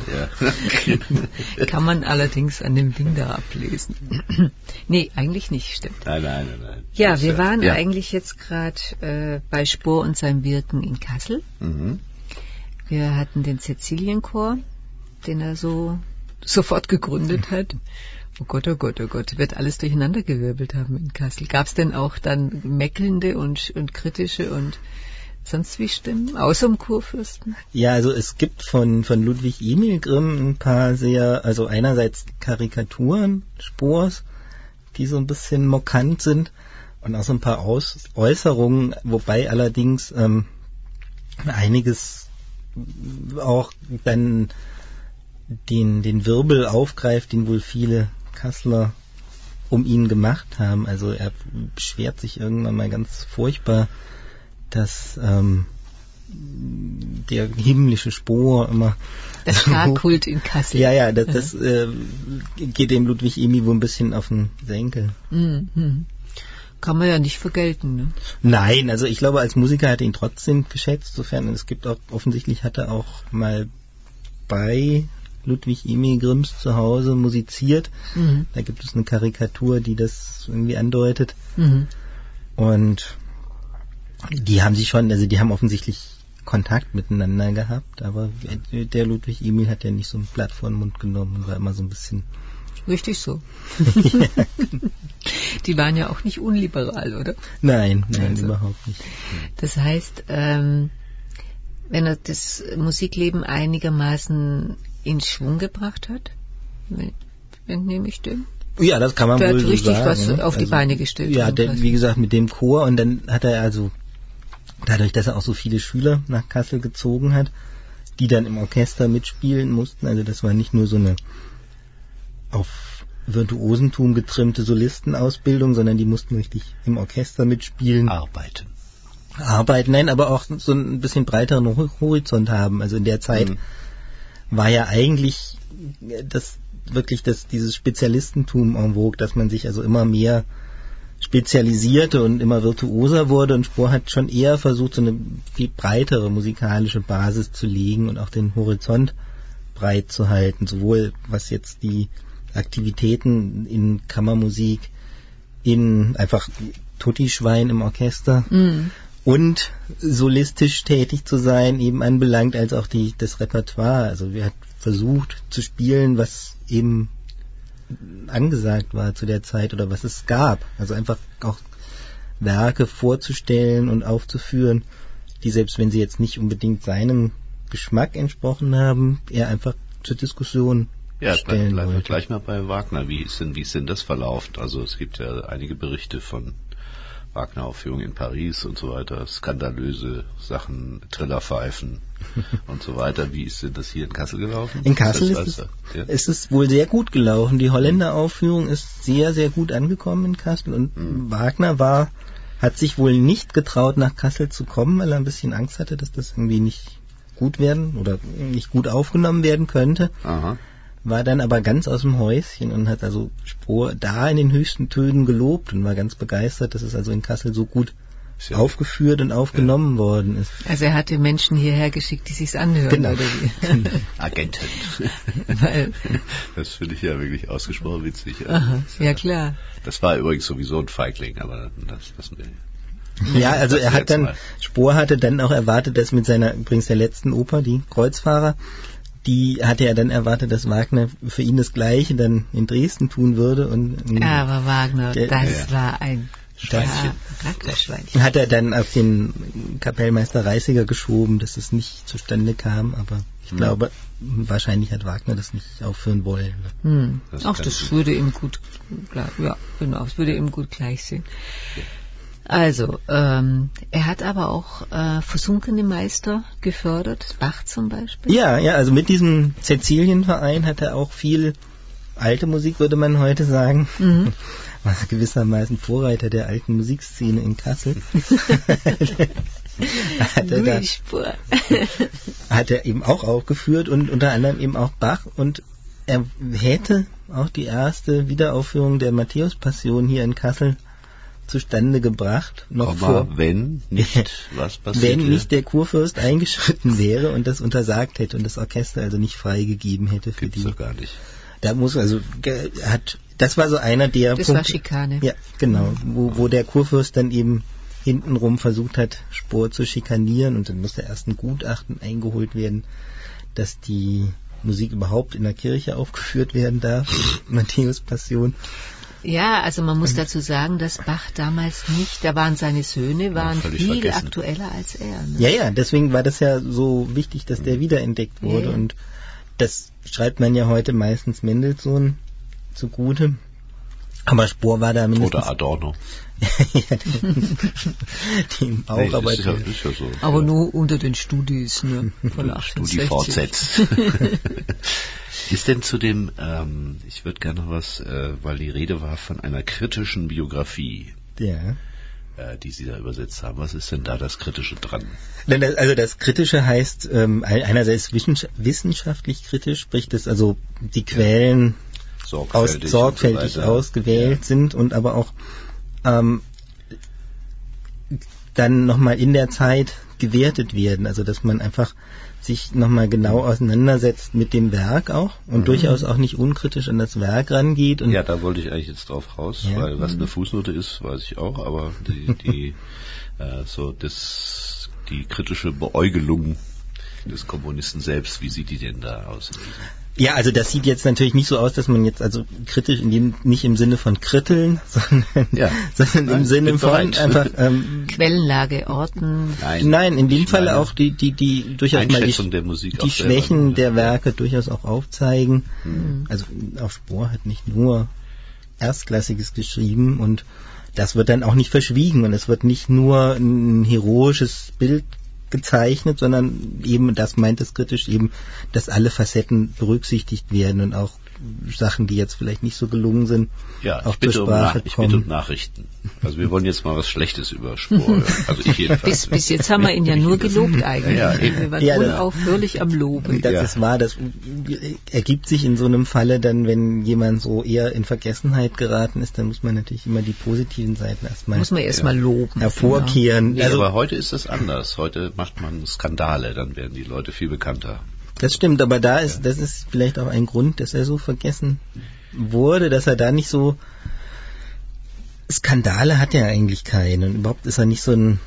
ja. Kann man allerdings an dem Ding da ablesen. Nee, eigentlich nicht, stimmt. Nein, nein, nein. nein. Ja, wir waren ja. eigentlich jetzt gerade äh, bei Spohr und seinem Wirken in Kassel. Mhm. Wir hatten den Cäcilienchor, den er so sofort gegründet hat. Oh Gott, oh Gott, oh Gott, wird alles durcheinandergewirbelt haben in Kassel. Gab es denn auch dann meckelnde und, und kritische und sonst wie Stimmen, außer dem Kurfürsten? Ja, also es gibt von, von Ludwig Emil Grimm ein paar sehr, also einerseits Karikaturen Spohrs, die so ein bisschen mockant sind, und auch so ein paar Aus, Äußerungen, wobei allerdings ähm, einiges auch dann den, den Wirbel aufgreift, den wohl viele Kasseler um ihn gemacht haben. Also er beschwert sich irgendwann mal ganz furchtbar, dass ähm, der himmlische Spohr immer... Das Star-Kult in Kassel. Ja, ja, das, das äh, geht dem Ludwig Emil wohl ein bisschen auf den Senkel. Mhm. Kann man ja nicht vergelten, ne? Nein, also ich glaube, als Musiker hat er ihn trotzdem geschätzt, sofern es gibt auch, offensichtlich hat er auch mal bei Ludwig Emil Grimms zu Hause musiziert. Mhm. Da gibt es eine Karikatur, die das irgendwie andeutet. Mhm. Und die haben sich schon, also die haben offensichtlich Kontakt miteinander gehabt, aber der Ludwig Emil hat ja nicht so ein Blatt vor den Mund genommen und war immer so ein bisschen... Richtig so. Die waren ja auch nicht unliberal, oder? Nein, nein, also, überhaupt nicht. Das heißt, ähm, wenn er das Musikleben einigermaßen in Schwung gebracht hat, entnehme ich dem? Ja, das kann man der wohl so richtig sagen. was auf die also, Beine gestellt. Ja, der, wie gesagt, mit dem Chor, und dann hat er also, dadurch, dass er auch so viele Schüler nach Kassel gezogen hat, die dann im Orchester mitspielen mussten, also das war nicht nur so eine auf Virtuosentum getrimmte Solistenausbildung, sondern die mussten richtig im Orchester mitspielen. Arbeiten. Arbeiten, nein, aber auch so ein bisschen breiteren Horizont haben. Also in der Zeit mhm. war ja eigentlich das wirklich das, dieses Spezialistentum en vogue, dass man sich also immer mehr spezialisierte und immer virtuoser wurde, und Spohr hat schon eher versucht, so eine viel breitere musikalische Basis zu legen und auch den Horizont breit zu halten, sowohl was jetzt die Aktivitäten in Kammermusik, in einfach Tutti-Schwein im Orchester mm. und solistisch tätig zu sein eben anbelangt, als auch die, das Repertoire. Also er hat versucht zu spielen, was eben angesagt war zu der Zeit oder was es gab. Also einfach auch Werke vorzustellen und aufzuführen, die selbst wenn sie jetzt nicht unbedingt seinem Geschmack entsprochen haben, er einfach zur Diskussion ja, stellen bleiben wir wollte. gleich mal bei Wagner. Wie ist denn, wie ist denn das verlaufen? Also es gibt ja einige Berichte von Wagner-Aufführungen in Paris und so weiter, skandalöse Sachen, Trillerpfeifen und so weiter. Wie ist denn das hier in Kassel gelaufen? In Kassel ist, ist, es, ja? ist es wohl sehr gut gelaufen. Die Holländer-Aufführung ist sehr, sehr gut angekommen in Kassel und mhm. Wagner war, hat sich wohl nicht getraut, nach Kassel zu kommen, weil er ein bisschen Angst hatte, dass das irgendwie nicht gut werden oder nicht gut aufgenommen werden könnte. Aha. War dann aber ganz aus dem Häuschen und hat also Spohr da in den höchsten Tönen gelobt und war ganz begeistert, dass es also in Kassel so gut ja aufgeführt und aufgenommen ja. worden ist. Also er hatte Menschen hierher geschickt, die sich's anhören. Genau. Oder wie? Agenten. Weil, das finde ich ja wirklich ausgesprochen witzig. Ja. Aha, ja klar. Das war übrigens sowieso ein Feigling, aber das lassen wir. Ja, also das er hat dann, mal. Spohr hatte dann auch erwartet, dass mit seiner, übrigens der letzten Oper, die Kreuzfahrer, die hatte er dann erwartet, dass Wagner für ihn das Gleiche dann in Dresden tun würde. Und ja, aber Wagner, der, das ja. war ein Schweinchen. Charakterschweinchen. Hat er dann auf den Kapellmeister Reisiger geschoben, dass es nicht zustande kam, aber ich hm. glaube, wahrscheinlich hat Wagner das nicht aufführen wollen. Hm. Das Auch das gut. würde ihm gut, klar, ja, genau, es würde ihm gut gleich sehen. Ja. Also, ähm, er hat aber auch äh, versunkene Meister gefördert, Bach zum Beispiel. Ja, ja, also mit diesem Cäcilienverein hat er auch viel alte Musik, würde man heute sagen. Mhm. War gewissermaßen Vorreiter der alten Musikszene in Kassel. hat, er da, hat er eben auch aufgeführt und unter anderem eben auch Bach, und er hätte auch die erste Wiederaufführung der Matthäus-Passion hier in Kassel zustande gebracht, noch Aber vor, wenn nicht was passiert wenn wäre? nicht der Kurfürst eingeschritten wäre und das untersagt hätte und das Orchester also nicht freigegeben hätte für Gibt's die. doch gar nicht. Da muss also hat das war so einer der Das Punkte, war Schikane. Ja, genau, wo wo der Kurfürst dann eben hintenrum versucht hat, Spohr zu schikanieren, und dann musste erst ein Gutachten eingeholt werden, dass die Musik überhaupt in der Kirche aufgeführt werden darf, Matthäus Passion. Ja, also man muss dazu sagen, dass Bach damals nicht, da waren seine Söhne, waren ja, viel vergessen. aktueller als er. Ne? Ja, ja, deswegen war das ja so wichtig, dass der wiederentdeckt wurde, ja. Und das schreibt man ja heute meistens Mendelssohn zugute. Aber Spohr war da mindestens... Oder Adorno. ja, dem, dem auch, nee, aber... Ist ja, ist ja so, aber ja. nur unter den Studis, ne? Von achtundsechzig. StudiVZ. Ist denn zu dem, ähm, ich würde gerne noch was, äh, weil die Rede war von einer kritischen Biografie, ja. äh, die Sie da übersetzt haben. Was ist denn da das Kritische dran? Also das Kritische heißt, ähm, einerseits wissenschaftlich kritisch, sprich, dass also die Quellen ja. sorgfältig, aus, sorgfältig so ausgewählt ja. sind und aber auch ähm, dann nochmal in der Zeit gewertet werden. Also dass man einfach sich nochmal genau auseinandersetzt mit dem Werk auch und mhm. durchaus auch nicht unkritisch an das Werk rangeht. Und ja, da wollte ich eigentlich jetzt drauf raus, ja. weil was eine Fußnote ist, weiß ich auch, aber die, die äh, so das die kritische Beäugelung des Komponisten selbst, wie sieht die denn da aus? Ja, also das sieht jetzt natürlich nicht so aus, dass man jetzt also kritisch in dem, nicht im Sinne von kritteln, sondern, ja. sondern Nein, im Sinne von bereit. einfach ähm, Quellenlage orten. Nein, Nein in dem Fall auch die die die durchaus mal die, der Musik die Schwächen selber, der Werke durchaus auch aufzeigen. Mhm. Also auch Spohr hat nicht nur Erstklassiges geschrieben, und das wird dann auch nicht verschwiegen, und es wird nicht nur ein heroisches Bild gezeichnet, sondern eben, das meint es kritisch, eben, dass alle Facetten berücksichtigt werden und auch Sachen, die jetzt vielleicht nicht so gelungen sind, ja, auch ich bitte zur um Sprache Nach- ich kommen. bitte um Nachrichten. Also wir wollen jetzt mal was Schlechtes über Spohr hören. Also ich jedenfalls. Bis, bis jetzt haben wir ihn ja nur gelobt eigentlich. Ja, wir waren ja, unaufhörlich am Loben. Das ja. ist wahr, das ergibt sich in so einem Falle dann, wenn jemand so eher in Vergessenheit geraten ist, dann muss man natürlich immer die positiven Seiten erstmal muss man erstmal ja. loben. hervorkehren. Nee, also, aber heute ist das anders. Heute macht man Skandale, dann werden die Leute viel bekannter. Das stimmt, aber da ist, das ist vielleicht auch ein Grund, dass er so vergessen wurde, dass er da nicht so, Skandale hat er eigentlich keine, und überhaupt ist er nicht so ein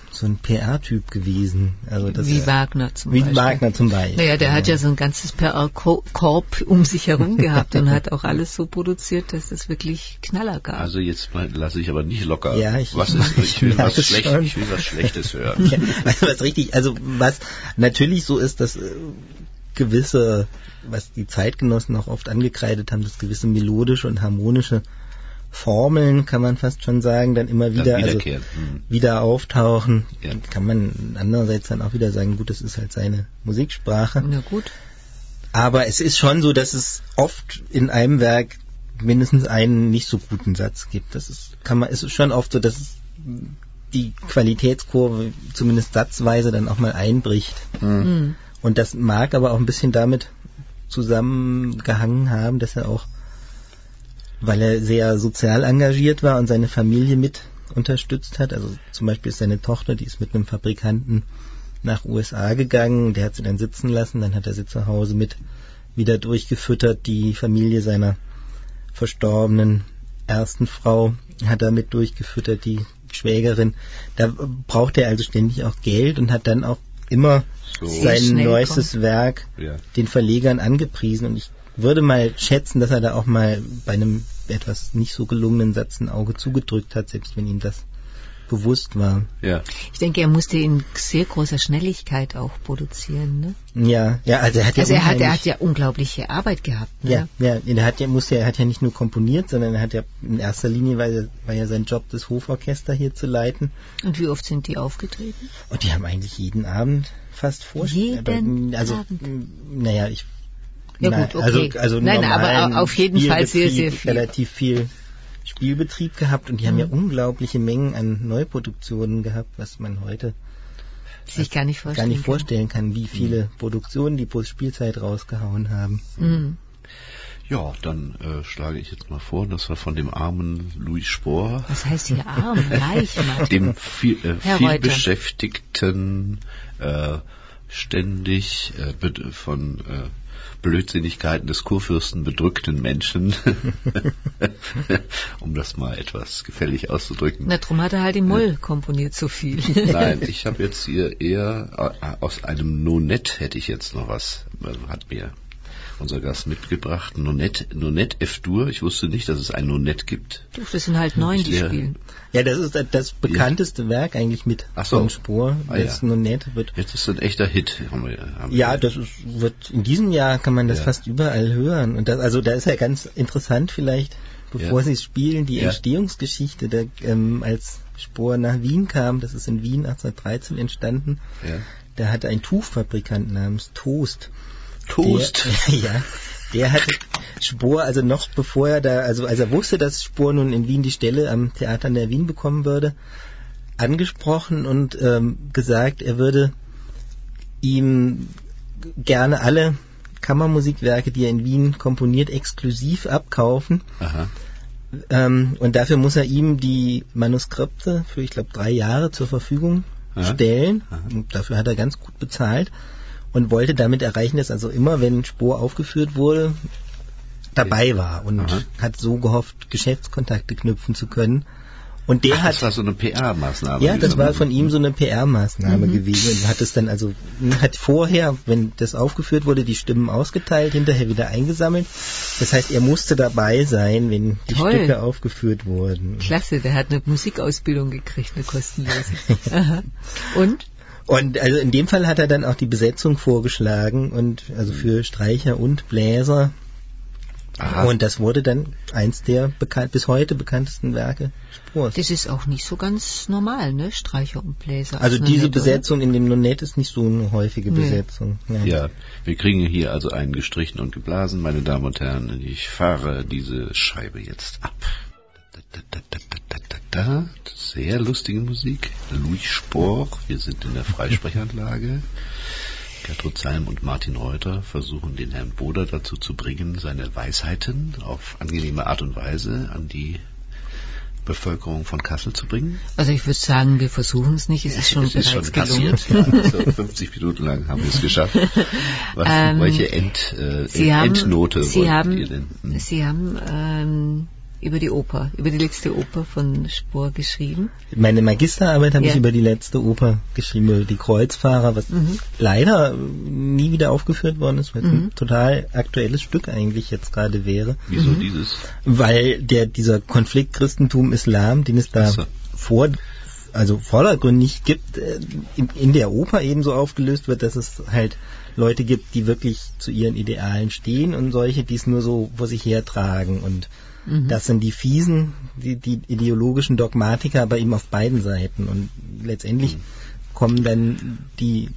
so ein P R-Typ gewesen. Also das wie ja, Wagner zum wie Beispiel. Wie Wagner zum Beispiel. Naja, der ja. hat ja so ein ganzes P R-Korb um sich herum gehabt und hat auch alles so produziert, dass es wirklich Knaller gab. Also jetzt mal lasse ich aber nicht locker. Ja, ich, was ist, ich, will was schlecht, schon. ich will was Schlechtes hören. Ja, also was richtig, also was natürlich so ist, dass äh, gewisse, was die Zeitgenossen auch oft angekreidet haben, dass gewisse melodische und harmonische Formeln, kann man fast schon sagen, dann immer wieder, dann also hm. wieder auftauchen. Ja. Kann man andererseits dann auch wieder sagen, gut, das ist halt seine Musiksprache. Na gut. Aber es ist schon so, dass es oft in einem Werk mindestens einen nicht so guten Satz gibt. Das ist, kann man, es ist schon oft so, dass es die Qualitätskurve zumindest satzweise dann auch mal einbricht. Mhm. Und das mag aber auch ein bisschen damit zusammengehangen haben, dass er auch, weil er sehr sozial engagiert war und seine Familie mit unterstützt hat. Also zum Beispiel ist seine Tochter, die ist mit einem Fabrikanten nach U S A gegangen, der hat sie dann sitzen lassen, dann hat er sie zu Hause mit wieder durchgefüttert. Die Familie seiner verstorbenen ersten Frau hat er mit durchgefüttert, die Schwägerin. Da braucht er also ständig auch Geld und hat dann auch immer so sein neuestes kommt. Werk ja. den Verlegern angepriesen. Und ich würde mal schätzen, dass er da auch mal bei einem etwas nicht so gelungenen Satz ein Auge zugedrückt hat, selbst wenn ihm das bewusst war. Ja. Ich denke, er musste in sehr großer Schnelligkeit auch produzieren, ne? Ja, ja, also er hat ja also er hat, er hat ja unglaubliche Arbeit gehabt, ne? Ja, ja, er hat ja, muss ja, er hat ja nicht nur komponiert, sondern er hat ja in erster Linie, weil war ja sein Job, das Hoforchester hier zu leiten. Und wie oft sind die aufgetreten? Und die haben eigentlich jeden Abend fast vorgestellt. Jeden also, Abend? Naja, ich Ja Nein, gut, okay. also, also Nein, aber auf jeden Fall sehr, sehr viel. Relativ viel Spielbetrieb gehabt und die mhm. haben ja unglaubliche Mengen an Neuproduktionen gehabt, was man heute sich gar nicht vorstellen, gar nicht vorstellen kann, wie viele mhm. Produktionen die pro Spielzeit rausgehauen haben. Mhm. Ja, dann äh, schlage ich jetzt mal vor, dass wir von dem armen Louis Spohr, was heißt hier arm, reich, Mann. dem viel, äh, viel beschäftigten, äh, ständig äh, von äh, Blödsinnigkeiten des Kurfürsten bedrückten Menschen, um das mal etwas gefällig auszudrücken. Na, drum hat er halt im Moll komponiert so viel. Nein, ich habe jetzt hier eher aus einem Nonett hätte ich jetzt noch was, hat mir unser Gast mitgebracht. Nonett, Nonett F-Dur. Ich wusste nicht, dass es ein Nonett gibt. Doch, das sind halt neun, die spielen. Ja, das ist das bekannteste ja. Werk eigentlich mit Ach so. von Spohr. Ah, das ja. Nonett wird. Jetzt ist ein echter Hit. Haben wir, haben ja, wir. das ist, wird in diesem Jahr kann man das ja. fast überall hören. Und das, also da ist ja ganz interessant vielleicht, bevor ja. Sie es spielen, die ja. Entstehungsgeschichte, der, ähm, als Spohr nach Wien kam. Das ist in Wien achtzehnhundertdreizehn entstanden. Ja. Da hatte ein Tuchfabrikant namens Toast. Toast? Der, ja, der hatte Spohr, also noch bevor er da, also als er wusste, dass Spohr nun in Wien die Stelle am Theater an der Wien bekommen würde, angesprochen und ähm, gesagt, er würde ihm gerne alle Kammermusikwerke, die er in Wien komponiert, exklusiv abkaufen. Aha. Ähm, und dafür muss er ihm die Manuskripte für, ich glaube, drei Jahre zur Verfügung Aha. stellen. Aha. Und dafür hat er ganz gut bezahlt. Und wollte damit erreichen, dass also immer, wenn Spohr aufgeführt wurde, dabei war und Aha. hat so gehofft, Geschäftskontakte knüpfen zu können. Und der Ach, hat, das war so eine P R-Maßnahme. Ja, das war von ihm so eine P R-Maßnahme mhm. gewesen. Und hat es dann also, hat vorher, wenn das aufgeführt wurde, die Stimmen ausgeteilt, hinterher wieder eingesammelt. Das heißt, er musste dabei sein, wenn die Toll. Stücke aufgeführt wurden. Klasse, der hat eine Musikausbildung gekriegt, eine kostenlose. Aha. Und? Und also in dem Fall hat er dann auch die Besetzung vorgeschlagen und also für Streicher und Bläser. Aha. Und das wurde dann eins der bekannt, bis heute bekanntesten Werke Spohrs. Das ist auch nicht so ganz normal, ne? Streicher und Bläser. Also diese Nonett, Besetzung oder? In dem Nonett ist nicht so eine häufige nee. Besetzung. Ja. ja, wir kriegen hier also einen gestrichen und geblasen, meine Damen und Herren. Ich fahre diese Scheibe jetzt ab. Da, da, da, da, da, da. Sehr lustige Musik. Louis Spohr, wir sind in der Freisprechanlage. Gertrud Salm und Martin Reuter versuchen den Herrn Boder dazu zu bringen, seine Weisheiten auf angenehme Art und Weise an die Bevölkerung von Kassel zu bringen. Also ich würde sagen, wir versuchen es nicht, es ist schon es bereits ist schon gelungen. Passiert, ja. Also fünfzig Minuten lang haben wir es geschafft. Was, ähm, welche End, äh, Sie Endnote haben, Sie wollt haben, ihr denn? Hm. Sie haben ähm, über die Oper, über die letzte Oper von Spohr geschrieben? Meine Magisterarbeit habe ja. ich über die letzte Oper geschrieben, über die Kreuzfahrer, was mhm. leider nie wieder aufgeführt worden ist, weil es mhm. ein total aktuelles Stück eigentlich jetzt gerade wäre. Wieso mhm. dieses? Weil der dieser Konflikt Christentum-Islam, den es da so. vor also vordergründig gibt, in, in der Oper ebenso aufgelöst wird, dass es halt Leute gibt, die wirklich zu ihren Idealen stehen und solche, die es nur so vor sich hertragen. Und mhm. das sind die fiesen, die, die ideologischen Dogmatiker, aber eben auf beiden Seiten. Und letztendlich mhm. kommen dann die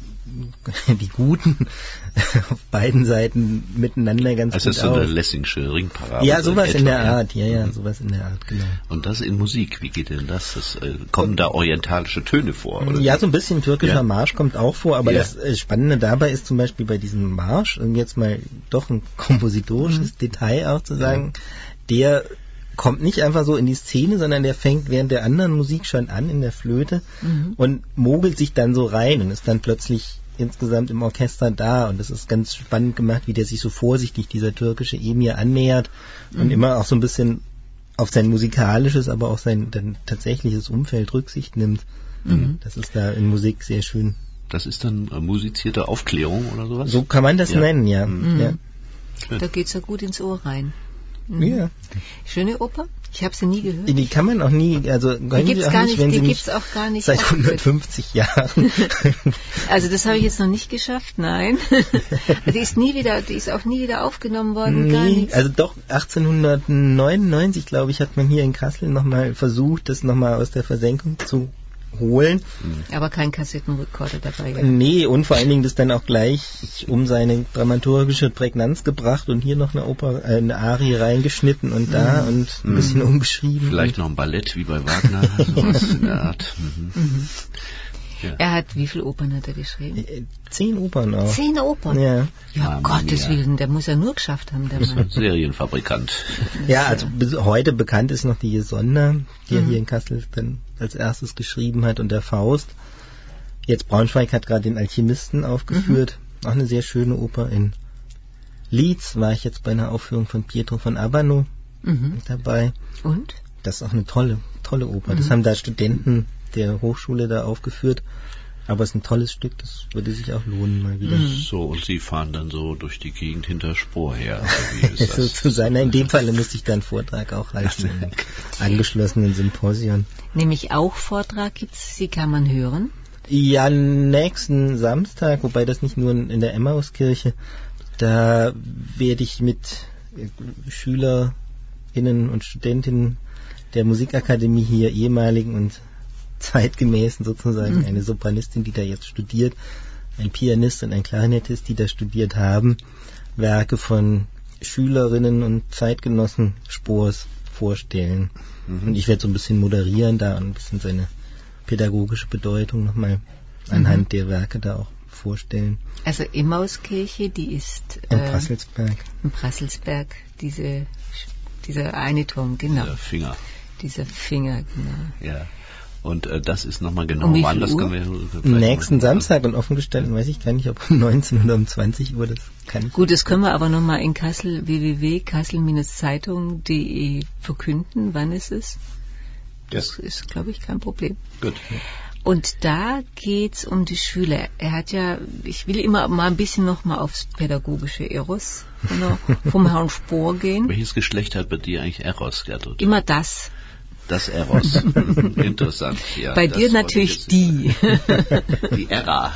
die Guten auf beiden Seiten miteinander ganz also gut das ist so auf. eine Lessingsche Ringparade. Ja, sowas etwa, in der ja. Art, ja, ja, sowas in der Art, genau. Und das in Musik, wie geht denn das? das äh, kommen da orientalische Töne vor? Oder ja, so ein bisschen türkischer ja. Marsch kommt auch vor, aber ja. das äh, Spannende dabei ist zum Beispiel bei diesem Marsch, um jetzt mal doch ein kompositorisches mhm. Detail auch zu sagen, ja. der kommt nicht einfach so in die Szene, sondern der fängt während der anderen Musik schon an in der Flöte mhm. und mogelt sich dann so rein und ist dann plötzlich insgesamt im Orchester da und das ist ganz spannend gemacht, wie der sich so vorsichtig dieser türkische Emir annähert mhm. und immer auch so ein bisschen auf sein musikalisches, aber auch sein dann tatsächliches Umfeld Rücksicht nimmt. Mhm. Das ist da in Musik sehr schön. Das ist dann äh, musizierte Aufklärung oder sowas? So kann man das ja. nennen, ja. Mhm. ja. Da geht's ja gut ins Ohr rein. Mhm. Ja. Schöne Oper? Ich habe sie nie gehört. Die kann man auch nie, also die gibt's auch gar nicht, nicht, wenn die sie gibt's nicht auch gar nicht seit hundertfünfzig Jahren. Also das habe ich jetzt noch nicht geschafft, nein. Die ist nie wieder, die ist auch nie wieder aufgenommen worden, nee, gar nichts. Also doch achtzehnhundertneunundneunzig, glaube ich, hat man hier in Kassel nochmal versucht, das nochmal aus der Versenkung zu holen. Aber kein Kassettenrekorder dabei. Ja. Nee, und vor allen Dingen das dann auch gleich um seine dramaturgische Prägnanz gebracht und hier noch eine Oper, äh, eine Arie reingeschnitten und da mm. und ein bisschen mm. umgeschrieben. Vielleicht noch ein Ballett wie bei Wagner, sowas in der Art. Mhm. Mhm. Ja. Er hat, wie viele Opern hat er geschrieben? Zehn Opern auch. Zehn Opern? Ja. Ja, um Gottes Willen, der muss ja nur geschafft haben, der Mann. Serienfabrikant. Ja, also bis heute bekannt ist noch die Gesonder, die mhm. er hier in Kassel dann als erstes geschrieben hat, und der Faust. Jetzt Braunschweig hat gerade den Alchemisten aufgeführt. Mhm. Auch eine sehr schöne Oper. In Leeds war ich jetzt bei einer Aufführung von Pietro von Abano mhm. dabei. Und? Das ist auch eine tolle, tolle Oper. Mhm. Das haben da Studenten der Hochschule da aufgeführt. Aber es ist ein tolles Stück, das würde sich auch lohnen mal wieder. So, und Sie fahren dann so durch die Gegend hinter Spohr her. Wie ist das? Sozusagen, in dem Fall musste ich dann einen Vortrag auch halten, im angeschlossenen Symposion. Nämlich auch Vortrag gibt's, Sie kann man hören? Ja, nächsten Samstag, wobei das nicht nur in der Emmauskirche, da werde ich mit SchülerInnen und Studentinnen der Musikakademie hier, ehemaligen und zeitgemäßen sozusagen, mhm. eine Sopranistin, die da jetzt studiert, ein Pianist und ein Klarinettist, die da studiert haben, Werke von Schülerinnen und Zeitgenossen Spohrs vorstellen. Mhm. Und ich werde so ein bisschen moderieren da und ein bisschen seine pädagogische Bedeutung nochmal anhand mhm. der Werke da auch vorstellen. Also Emmauskirche, die ist in äh, Prasselsberg. In Prasselsberg, diese, dieser eine Turm, genau. Dieser Finger. Dieser Finger, genau. Ja. Und äh, das ist nochmal genau um wann, das können wir nächsten Samstag, und offen gestellt, weiß ich gar nicht, ob um neunzehn oder um zwanzig Uhr, das kann ich. Gut, das können wir aber nochmal in Kassel, w w w punkt kassel zeitung punkt d e verkünden, wann ist es? Das ja. ist, glaube ich, kein Problem. Gut. Und da geht's um die Schüler. Er hat ja, ich will immer mal ein bisschen nochmal aufs pädagogische Eros vom Herrn Spohr gehen. Welches Geschlecht hat bei dir eigentlich Eros, Gertrud? Immer das. Das Eros. Interessant. Ja, bei dir natürlich die. Die Era.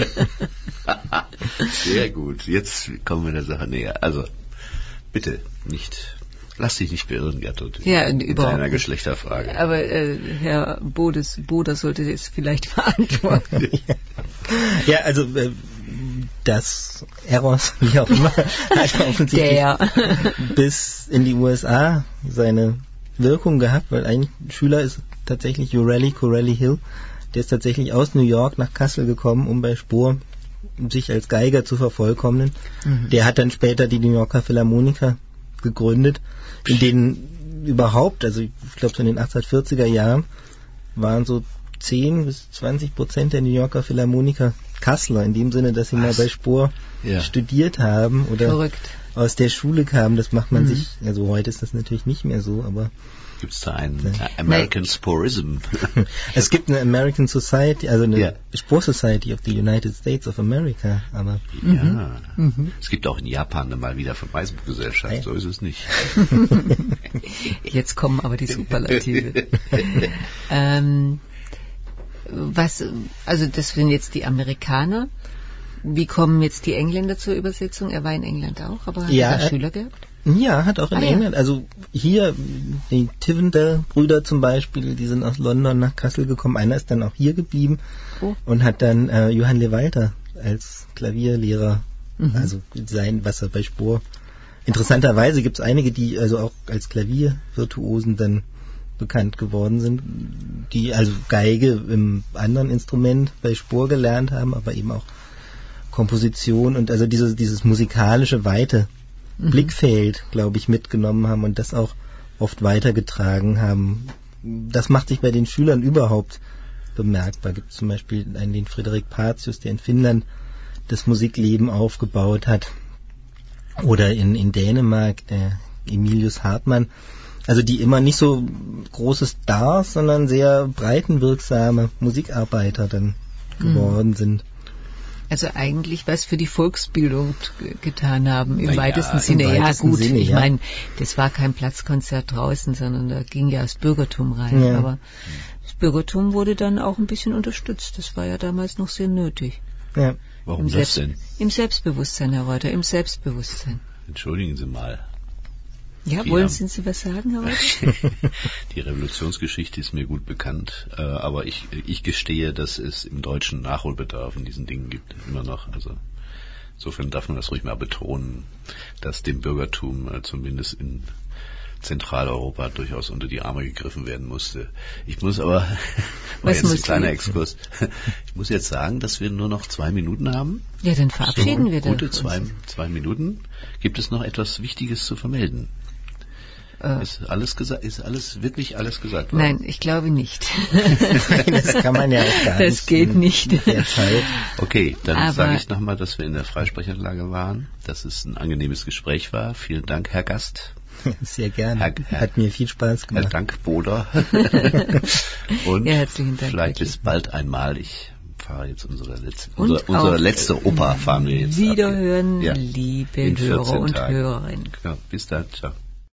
Sehr gut. Jetzt kommen wir der Sache näher. Also, bitte nicht. Lass dich nicht beirren, Gertrud. Ja, in überhaupt einer Geschlechterfrage. Aber äh, Herr Bodes, Boder sollte jetzt vielleicht verantworten. Ja, also äh, das Eros, wie auch immer, hat offensichtlich der. bis in die U S A seine Wirkung gehabt, weil ein Schüler ist tatsächlich Urelli Corelli Hill, der ist tatsächlich aus New York nach Kassel gekommen, um bei Spohr sich als Geiger zu vervollkommnen. Mhm. Der hat dann später die New Yorker Philharmoniker gegründet, in denen überhaupt, also ich glaube so in den achtzehnhundertvierziger Jahren, waren so zehn bis zwanzig Prozent der New Yorker Philharmoniker Kassler, in dem Sinne, dass sie Was? mal bei Spohr ja. studiert haben oder Verrückt. aus der Schule kamen. Das macht man mhm. sich, also heute ist das natürlich nicht mehr so, aber... Gibt es da einen ja. American Sporism? Es gibt eine American Society, also eine ja. Spohr Society of the United States of America, aber... Ja, mhm. Es gibt auch in Japan eine mal wieder Weißbuchgesellschaft, ja. so ist es nicht. Jetzt kommen aber die Superlative. ähm, was, also das sind jetzt die Amerikaner. Wie kommen jetzt die Engländer zur Übersetzung? Er war in England auch, aber hat ja, er Schüler gehabt? Ja, hat auch in ah, England. Ja. Also hier, die Tivender-Brüder zum Beispiel, die sind aus London nach Kassel gekommen. Einer ist dann auch hier geblieben oh. und hat dann äh, Johann Lewalter als Klavierlehrer, mhm. also sein, was er bei Spohr. Interessanterweise gibt es einige, die also auch als Klaviervirtuosen dann bekannt geworden sind, die also Geige im anderen Instrument bei Spohr gelernt haben, aber eben auch Komposition und also dieses, dieses musikalische Weite mhm. Blickfeld, glaube ich, mitgenommen haben und das auch oft weitergetragen haben. Das macht sich bei den Schülern überhaupt bemerkbar. Gibt zum Beispiel einen, den Frederik Pacius, der in Finnland das Musikleben aufgebaut hat, oder in, in Dänemark der Emilius Hartmann. Also die immer nicht so große Stars, sondern sehr breitenwirksame Musikarbeiter dann geworden mhm. sind. Also eigentlich was für die Volksbildung g- getan haben, im Na weitesten ja, Sinne. Im ja weitesten gut, Sinne, ich ja. meine, das war kein Platzkonzert draußen, sondern da ging ja das Bürgertum rein. Ja. Aber das Bürgertum wurde dann auch ein bisschen unterstützt. Das war ja damals noch sehr nötig. Ja. Warum Im das Selbst- denn? Im Selbstbewusstsein, Herr Reuter, im Selbstbewusstsein. Entschuldigen Sie mal. Ja, Die wollen haben- Sie Sie was sagen, Herr Reuter? Die Revolutionsgeschichte ist mir gut bekannt, äh, aber ich, ich gestehe, dass es im Deutschen Nachholbedarf in diesen Dingen gibt, immer noch. Also insofern darf man das ruhig mal betonen, dass dem Bürgertum äh, zumindest in Zentraleuropa durchaus unter die Arme gegriffen werden musste. Ich muss aber, war Was jetzt ein muss kleiner die? Exkurs, ich muss jetzt sagen, dass wir nur noch zwei Minuten haben. Ja, dann verabschieden So, wir gute das. zwei, zwei Minuten. Gibt es noch etwas Wichtiges zu vermelden? Äh, Ist alles gesagt? Ist alles wirklich alles gesagt worden? Nein, ich glaube nicht. Das kann man ja auch gar Das nicht. geht in nicht. Der Zeit. Okay, dann Aber- sage ich nochmal, dass wir in der Freisprechanlage waren, dass es ein angenehmes Gespräch war. Vielen Dank, Herr Gast. Sehr gerne. Herr- Herr- Hat mir viel Spaß Herr gemacht. Dankboder. Und Ja, herzlichen Dank, vielleicht wirklich. bis bald einmal. Ich fahre jetzt unsere letzte, Und unsere, unsere auch letzte Oper fahren wir jetzt ab. Wiederhören, Ja. liebe In Hörer vierzehn und Tagen. Hörerinnen. Ja, bis dann. Ciao.